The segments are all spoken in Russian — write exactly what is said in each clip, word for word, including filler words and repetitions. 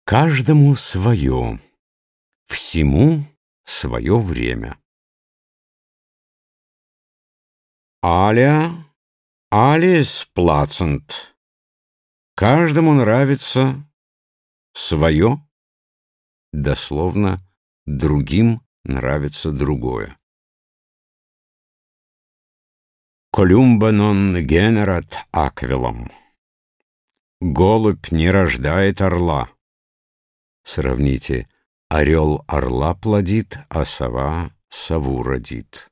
Каждому свое, всему свое время. Аля, алис плацент. Каждому нравится свое, дословно, другим нравится другое. Колюмба нон генерат аквилом. Голубь не рождает орла. Сравните: орел орла плодит, а сова сову родит.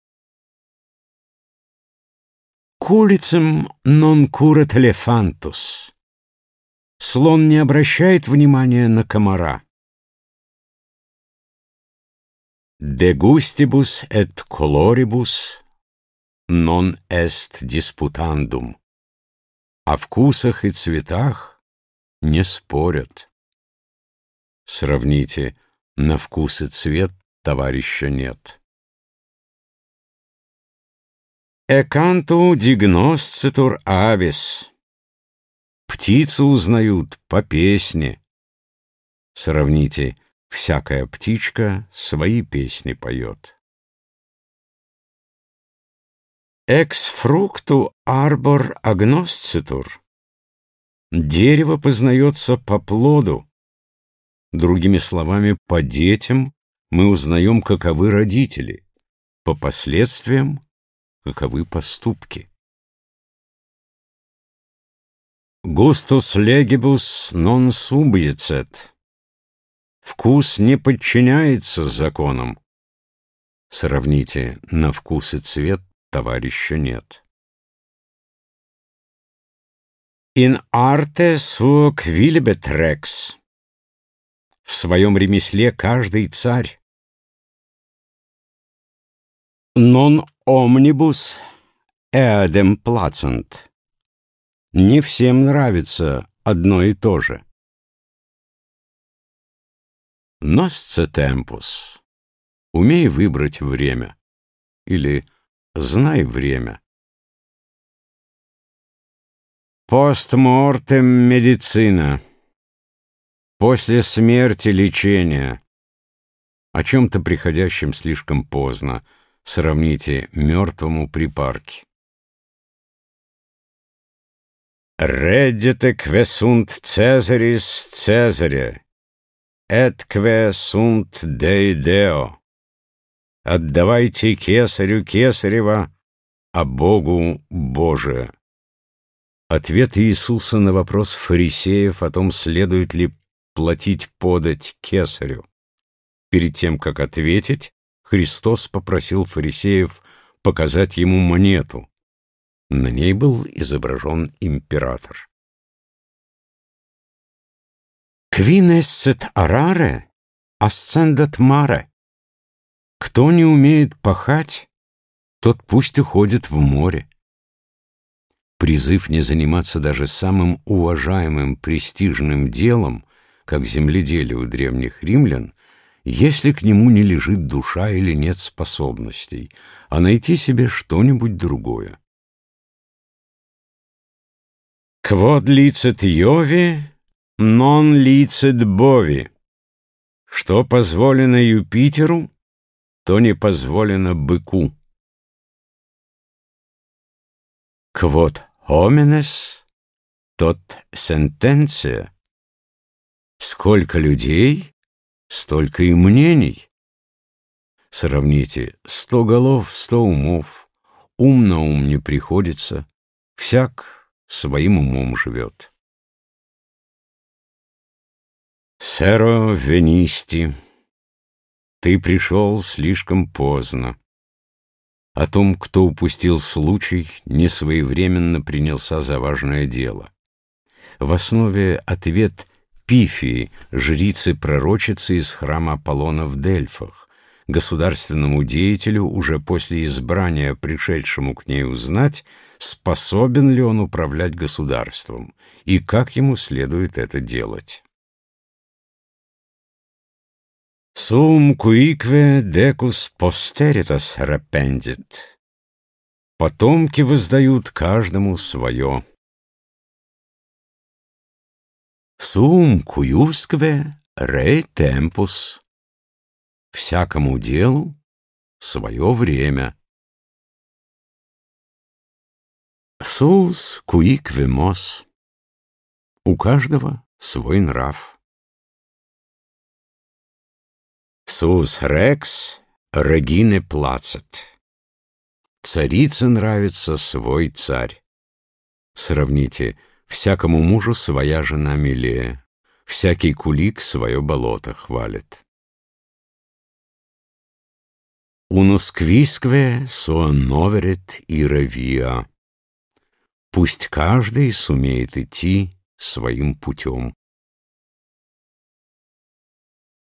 Кулицем нон курат элефантус. Слон не обращает внимания на комара. De gustibus et coloribus non est disputandum. О вкусах и цветах не спорят. Сравните: на вкус и цвет товарища нет. Эканту дигносцитур авис. Птицу узнают по песне. Сравните: всякая птичка свои песни поет. Экс фрукту арбор агносцитур. Дерево познается по плоду. Другими словами, по детям мы узнаем, каковы родители, по последствиям каковы поступки. Gustus legibus non subjicet. Вкус не подчиняется законам. Сравните: на вкус и цвет товарища нет. In arte suo quilibet rex. В своем ремесле каждый царь. Non omnibus eadem placent. Не всем нравится одно и то же. Nosce tempus. Умей выбрать время. Или знай время. Постмортем медицина. После смерти лечение. О чем-то приходящем слишком поздно. Сравните: мертвому припарки. Reddite que sunt Caesaris Caesare, et que sunt Dei Deo. Отдавайте кесарю кесарева, а Богу Божие. Ответ Иисуса на вопрос фарисеев о том, следует ли платить подать кесарю. Перед тем, как ответить, Христос попросил фарисеев показать ему монету. На ней был изображен император. Qui nescet arare, ascendat mare. Кто не умеет пахать, тот пусть уходит в море. Призыв не заниматься даже самым уважаемым престижным делом, как земледелие у древних римлян, если к нему не лежит душа или нет способностей, а найти себе что-нибудь другое. Quod licet Iovi, non licet bovi. Что позволено Юпитеру, то не позволено быку. Quod homines, tot sententia. Сколько людей, столько и мнений. Сравните: сто голов, сто умов. Ум на ум не приходится, всяк своим умом живет. Серо венисти. Ты пришел слишком поздно. О том, кто упустил случай, несвоевременно принялся за важное дело. В основе ответ Пифии, жрицы-пророчицы из храма Аполлона в Дельфах, государственному деятелю, уже после избрания пришедшему к ней узнать, способен ли он управлять государством и как ему следует это делать. Sum cuique decus posteritas rependit. Потомки воздают каждому свое. Сум куюскве ре темпус. Всякому делу свое время. Сус куикве мос. У каждого свой нрав. Сус рекс регине плацет. Царице нравится свой царь. Сравните: всякому мужу своя жена милее, всякий кулик свое болото хвалит. Унус квискве суон новерет ира виа. Пусть каждый сумеет идти своим путем.